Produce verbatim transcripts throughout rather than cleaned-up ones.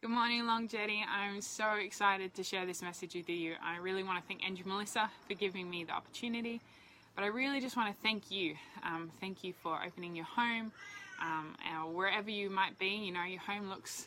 Good morning, Long Jetty. I'm so excited to share this message with you. I really want to thank Andrew Melissa for giving me the opportunity, but I really just want to thank you. Um, thank you for opening your home, um, or wherever you might be. You know, your home looks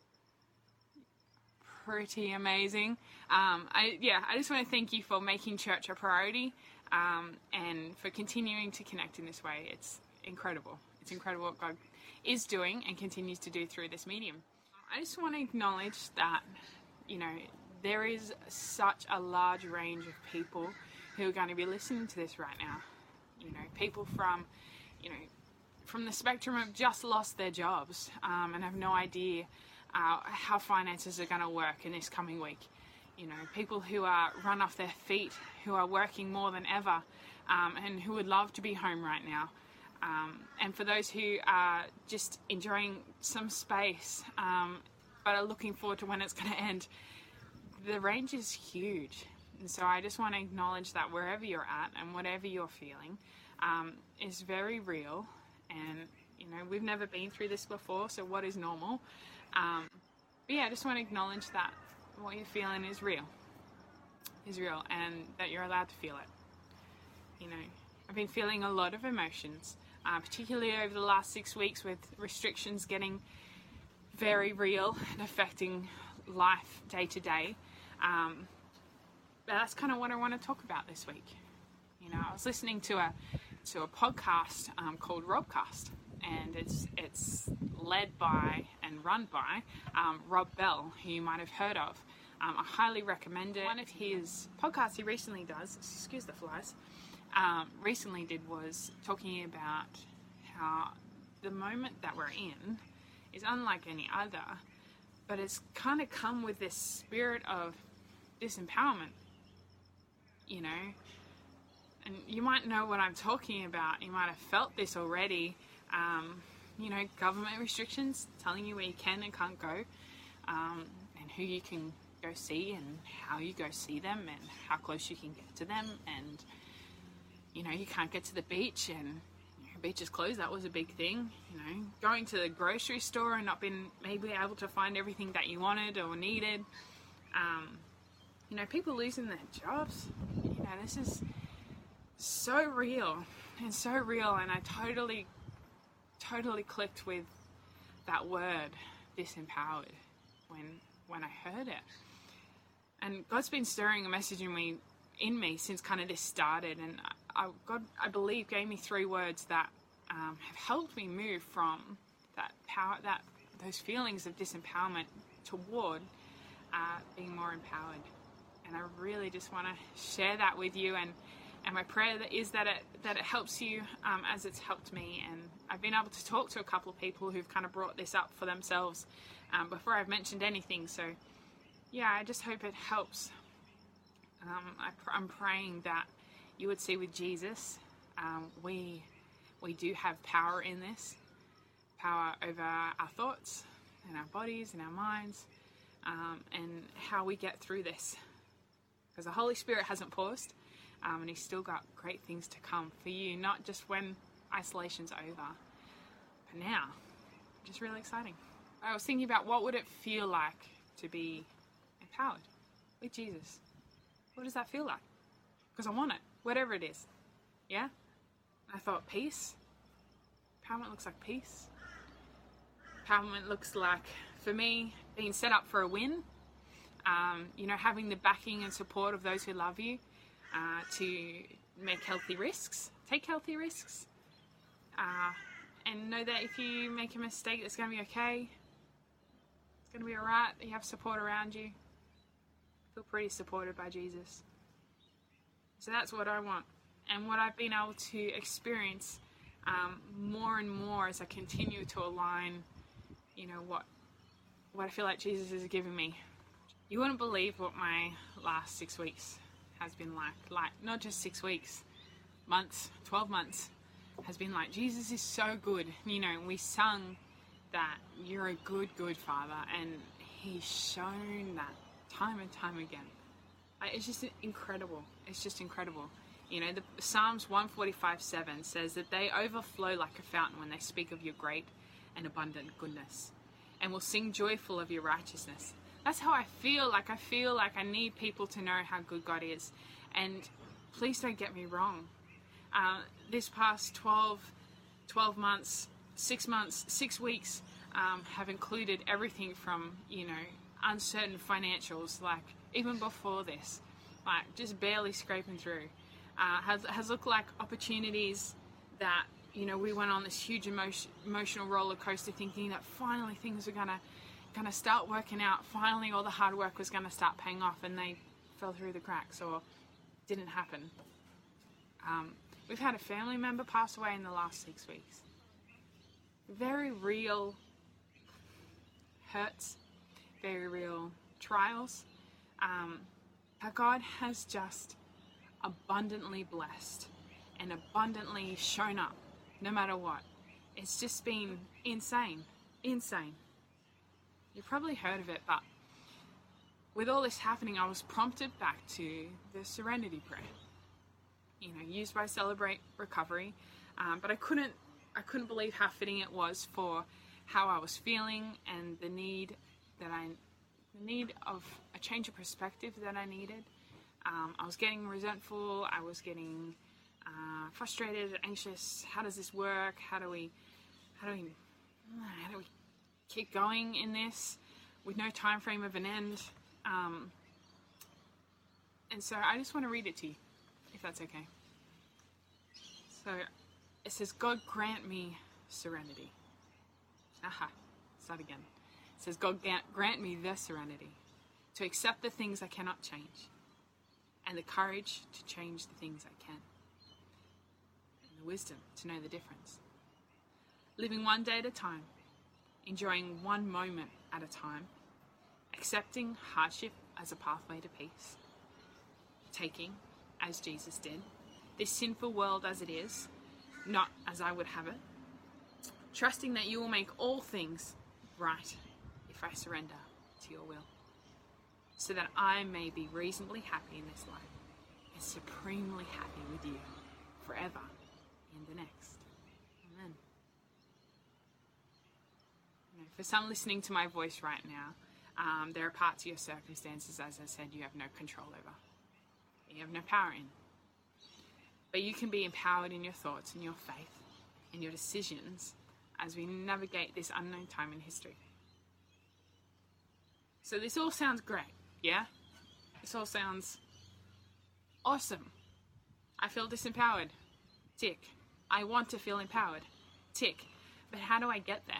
pretty amazing. Um, I, yeah, I just want to thank you for making church a priority, um, and for continuing to connect in this way. It's incredible. It's incredible what God is doing and continues to do through this medium. I just want to acknowledge that, you know, there is such a large range of people who are going to be listening to this right now. You know, people from, you know, from the spectrum of just lost their jobs um, and have no idea uh, how finances are going to work in this coming week. You know, people who are run off their feet, who are working more than ever, um, and who would love to be home right now. Um, and for those who are just enjoying some space, um, but are looking forward to when it's going to end, the range is huge. And so I just want to acknowledge that wherever you're at and whatever you're feeling um, is very real. And, you know, we've never been through this before, so what is normal? Um, but yeah, I just want to acknowledge that what you're feeling is real, is real, and that you're allowed to feel it. You know, I've been feeling a lot of emotions. Uh, particularly over the last six weeks with restrictions getting very real and affecting life day to day. Um, but that's kind of what I want to talk about this week. You know, I was listening to a to a podcast um, called Robcast, and it's it's led by and run by um, Rob Bell, who you might have heard of. Um, I highly recommend it. One of his podcasts he recently does, excuse the flies, Um, recently did was talking about how the moment that we're in is unlike any other, but it's kind of come with this spirit of disempowerment, you know, and you might know what I'm talking about. You might have felt this already. Um, you know, government restrictions telling you where you can and can't go, um, and who you can go see and how you go see them and how close you can get to them. And you know, you can't get to the beach and you know, beach is closed. That was a big thing. You know, going to the grocery store and not being maybe able to find everything that you wanted or needed. Um, you know, people losing their jobs. You know, this is so real and so real. And I totally, totally clicked with that word, disempowered, when when I heard it. And God's been stirring a message in me, in me since kind of this started. And I, God, I believe, gave me three words that um, have helped me move from that power, that those feelings of disempowerment toward uh, being more empowered. And I really just want to share that with you. And, and my prayer is that it that it helps you um, as it's helped me. And I've been able to talk to a couple of people who've kind of brought this up for themselves um, before I've mentioned anything. So yeah, I just hope it helps. Um, I, I'm praying that you would see with Jesus, um, we we do have power in this, power over our thoughts and our bodies and our minds, um, and how we get through this. Because the Holy Spirit hasn't paused, um, and He's still got great things to come for you, not just when isolation's over, but now. Just really exciting. I was thinking about what would it feel like to be empowered with Jesus. What does that feel like? Because I want it, whatever it is. Yeah? I thought peace. Empowerment looks like peace. Empowerment looks like, for me, being set up for a win. Um, you know, having the backing and support of those who love you uh, to make healthy risks, take healthy risks. Uh, and know that if you make a mistake, it's going to be okay. It's going to be alright. You have support around you. Feel pretty supported by Jesus. So that's what I want, and what I've been able to experience um, more and more as I continue to align, you know, what what I feel like Jesus is giving me. You wouldn't believe what my last six weeks has been like. Like, not just six weeks, months, twelve months has been like. Jesus is so good. You know, we sung that you're a good, good Father, and He's shown that time and time again. Like, it's just incredible. It's just incredible. You know, the Psalms one forty-five seven says that they overflow like a fountain when they speak of your great and abundant goodness. and will sing joyful of your righteousness. That's how I feel. Like, I feel like I need people to know how good God is. And please don't get me wrong. Uh, this past twelve, twelve months, six months, six weeks um, have included everything from, you know, uncertain financials, like even before this, like just barely scraping through. Uh, has, has looked like opportunities that, you know, we went on this huge emotion, emotional roller coaster thinking that finally things were gonna gonna start working out. Finally all the hard work was gonna start paying off, and they fell through the cracks or didn't happen. Um, we've had a family member pass away in the last six weeks. Very real hurts, very real trials. Um, but God has just abundantly blessed and abundantly shown up no matter what. It's just been insane, insane. You've probably heard of it, but with all this happening, I was prompted back to the Serenity Prayer, you know, used by Celebrate Recovery, um, but I couldn't, I couldn't believe how fitting it was for how I was feeling and the need that I, the need of a change of perspective that I needed. Um, I was getting resentful. I was getting uh, frustrated, anxious. How does this work? How do we, how do we, how do we keep going in this with no time frame of an end? Um, and so I just want to read it to you, if that's okay. So it says, God grant me serenity. Aha, start again. It says, God grant me the serenity to accept the things I cannot change, and the courage to change the things I can, and the wisdom to know the difference. Living one day at a time, enjoying one moment at a time, accepting hardship as a pathway to peace, taking, as Jesus did, this sinful world as it is, not as I would have it, trusting that you will make all things right if I surrender to your will, so that I may be reasonably happy in this life and supremely happy with you forever in the next. Amen. You know, for some listening to my voice right now, um, there are parts of your circumstances, as I said, you have no control over. You have no power in. But you can be empowered in your thoughts and your faith and your decisions as we navigate this unknown time in history. So this all sounds great, yeah? This all sounds awesome. I feel disempowered. Tick. I want to feel empowered. Tick. But how do I get there?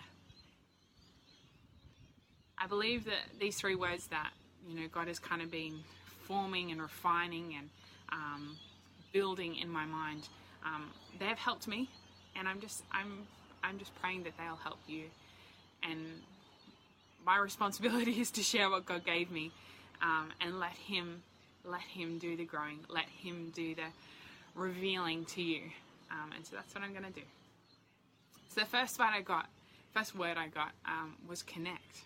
I believe that these three words that, you know, God has kind of been forming and refining and um, building in my mind, um, they have helped me, and I'm just, I'm, I'm just praying that they'll help you. And my responsibility is to share what God gave me, um, and let Him, let Him do the growing, let Him do the revealing to you. Um, and so that's what I'm going to do. So the first word I got, first word I got um, was connect.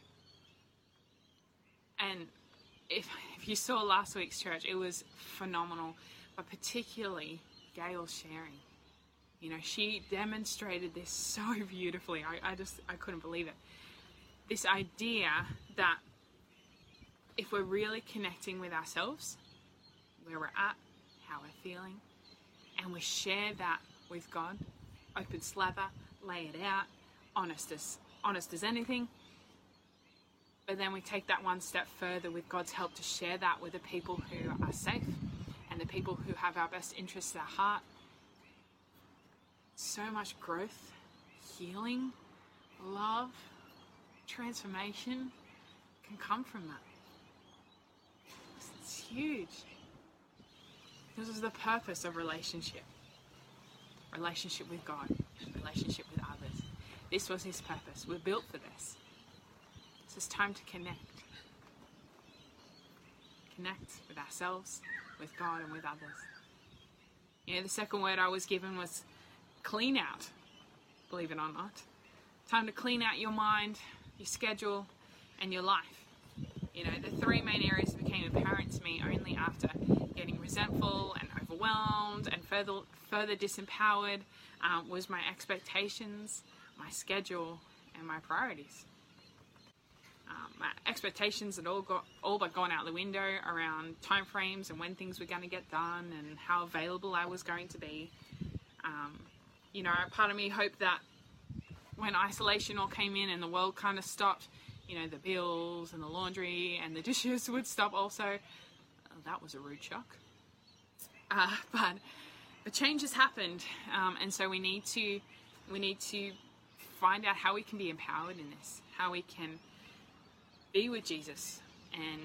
And if if you saw last week's church, it was phenomenal, but particularly Gail sharing. You know, she demonstrated this so beautifully. I, I just, I couldn't believe it. This idea that if we're really connecting with ourselves, where we're at, how we're feeling, and we share that with God, open slather, lay it out, honest as, honest as anything, but then we take that one step further with God's help to share that with the people who are safe and the people who have our best interests at heart. So much growth, healing, love, transformation can come from that. It's huge. This is the purpose of relationship. Relationship with God, relationship with others. This was His purpose. We're built for this. So it's time to connect. Connect with ourselves, with God, and with others. You know, the second word I was given was clean out, believe it or not. Time to clean out your mind, your schedule, and your life. You know, the three main areas became apparent to me only after getting resentful and overwhelmed and further further disempowered um, was my expectations, my schedule, and my priorities. Um, my expectations had all got all but gone out the window around time frames and when things were going to get done and how available I was going to be. Um, you know, part of me hoped that when isolation all came in and the world kind of stopped, you know, the bills and the laundry and the dishes would stop also. Oh, that was a rude shock. Uh, but but change has happened, um, and so we need to we need to find out how we can be empowered in this, how we can be with Jesus and,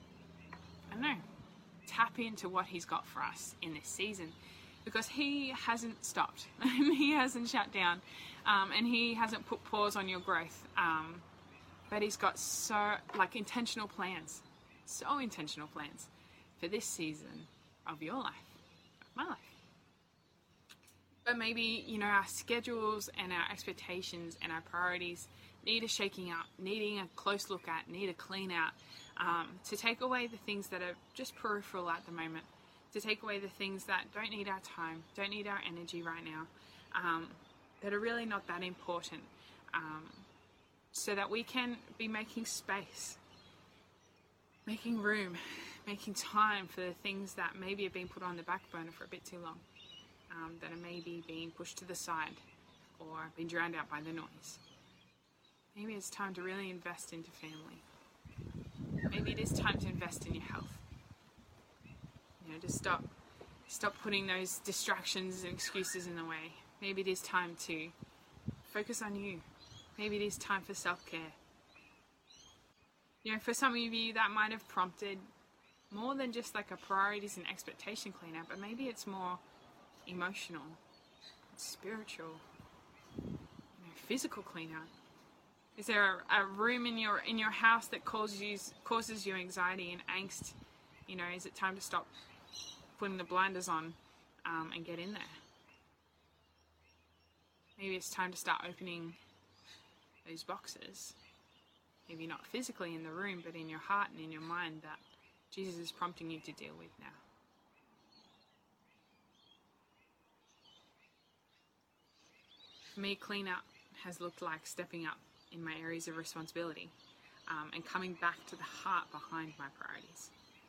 I don't know, tap into what he's got for us in this season, because he hasn't stopped. He hasn't shut down, um, and he hasn't put pause on your growth, um, but he's got so, like, intentional plans, so intentional plans for this season of your life, of my life. But maybe, you know, our schedules and our expectations and our priorities need a shaking up, needing a close look at, need a clean out, um, to take away the things that are just peripheral at the moment, to take away the things that don't need our time, don't need our energy right now, um, that are really not that important, um, so that we can be making space, making room, making time for the things that maybe have been put on the back burner for a bit too long, um, that are maybe being pushed to the side or being drowned out by the noise. Maybe it's time to really invest into family. Maybe it is time to invest in your health. You know, to stop stop putting those distractions and excuses in the way. Maybe it is time to focus on you. Maybe it is time for self-care. You know, for some of you that might have prompted more than just like a priorities and expectation cleanup, but maybe it's more emotional, spiritual, you know, physical cleanup. Is there a, a room in your in your house that causes you causes you anxiety and angst? You know, is it time to stop putting the blinders on um, and get in there? Maybe it's time to start opening those boxes. Maybe not physically in the room, but in your heart and in your mind that Jesus is prompting you to deal with now. For me, clean up has looked like stepping up in my areas of responsibility, um, and coming back to the heart behind my priorities.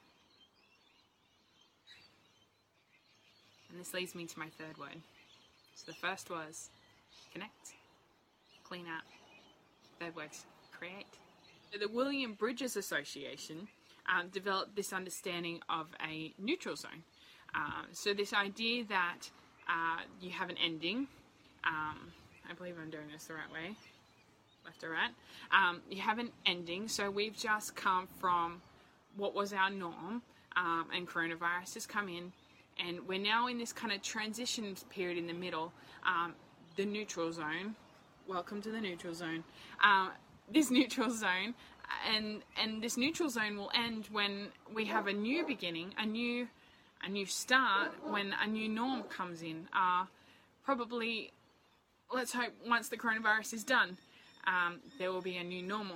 And this leads me to my third word. So the first was connect, clean out. Third word, create. So the William Bridges Association um, developed this understanding of a neutral zone. Um, so this idea that uh, you have an ending. Um, I believe I'm doing this the right way. Left or right. Um, you have an ending, so we've just come from what was our norm, um, and coronavirus has come in, and we're now in this kind of transition period in the middle, um, the neutral zone. Welcome to the neutral zone. Uh, this neutral zone, and and this neutral zone will end when we have a new beginning, a new a new start, when a new norm comes in. Uh, probably, let's hope once the coronavirus is done. Um, there will be a new normal.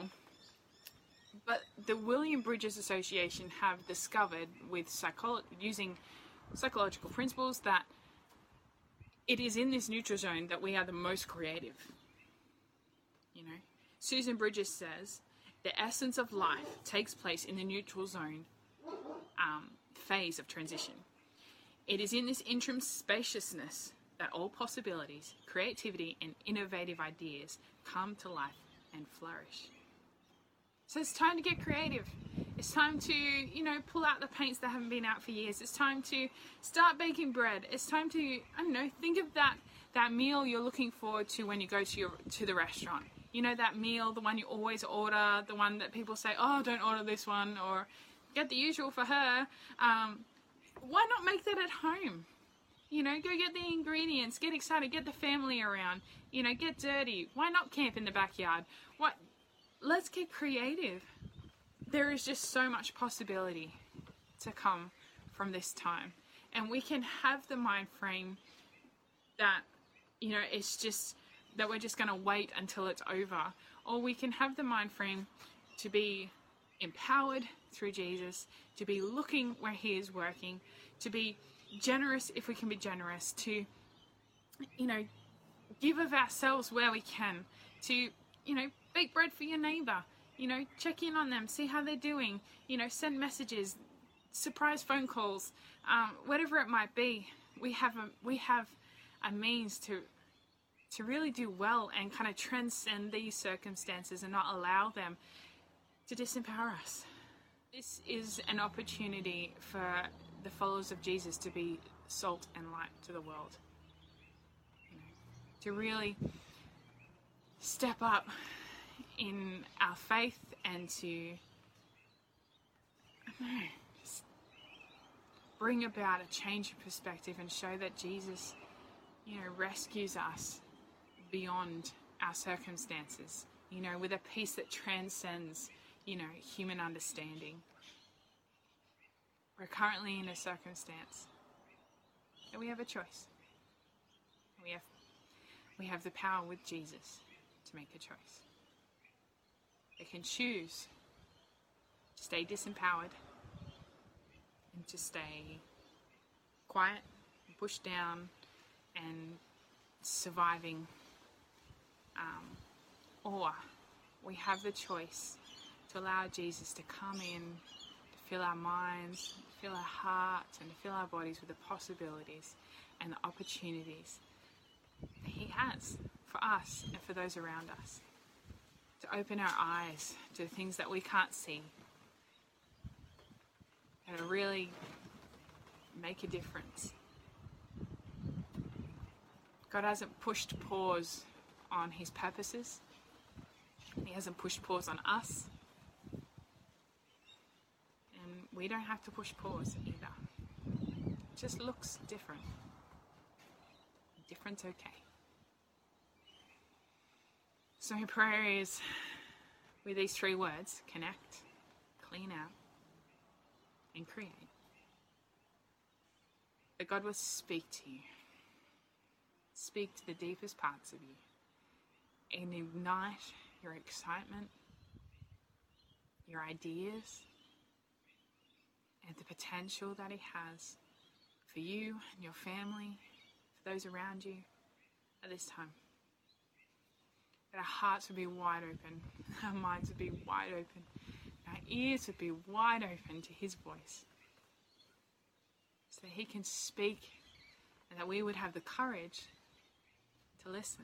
But the William Bridges Association have discovered with psycholo- using psychological principles that it is in this neutral zone that we are the most creative. You know, Susan Bridges says the essence of life takes place in the neutral zone um, phase of transition. It is in this interim spaciousness that all possibilities, creativity, and innovative ideas come to life and flourish. So it's time to get creative. It's time to, you know, pull out the paints that haven't been out for years. It's time to start baking bread. It's time to, I don't know, think of that that meal you're looking forward to when you go to your to the restaurant. You know, that meal, the one you always order, the one that people say, oh, don't order this one, or get the usual for her. Um, why not make that at home? You know, go get the ingredients, get excited, get the family around, you know, get dirty. Why not camp in the backyard? What? Let's get creative. There is just so much possibility to come from this time. And we can have the mind frame that, you know, it's just, that we're just going to wait until it's over. Or we can have the mind frame to be empowered through Jesus, to be looking where he is working, to be generous if we can be generous, to, you know, give of ourselves where we can, to, you know, bake bread for your neighbour, You know, check in on them, see how they're doing, you know, send messages, surprise phone calls, um, whatever it might be. We have a, we have a means to to really do well and kind of transcend these circumstances and not allow them to disempower us. This is an opportunity for the followers of Jesus to be salt and light to the world. You know, to really step up in our faith and to, I don't know, just bring about a change of perspective and show that Jesus, you know, rescues us beyond our circumstances, you know, with a peace that transcends, you know, human understanding. We're currently in a circumstance that we have a choice. We have, we have the power with Jesus to make a choice. They can choose to stay disempowered and to stay quiet, and pushed down, and surviving. Um, or we have the choice to allow Jesus to come in, to fill our minds, fill our hearts, and to fill our bodies with the possibilities and the opportunities that He has for us and for those around us. To open our eyes to the things that we can't see, and to really make a difference. God hasn't pushed pause on His purposes. He hasn't pushed pause on us. And we don't have to push pause either. It just looks different. Different's okay. So my prayer is, with these three words, connect, clean out, and create, that God will speak to you. Speak to the deepest parts of you and ignite your excitement, your ideas, and the potential that He has for you and your family, for those around you at this time. That our hearts would be wide open, our minds would be wide open, our ears would be wide open to His voice, so that He can speak, and that we would have the courage to listen.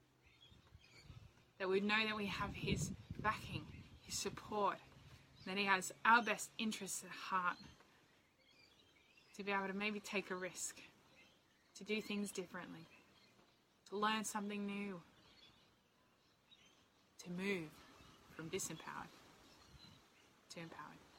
That we'd know that we have His backing, His support, that He has our best interests at heart, to be able to maybe take a risk, to do things differently, to learn something new, to move from disempowered to empowered.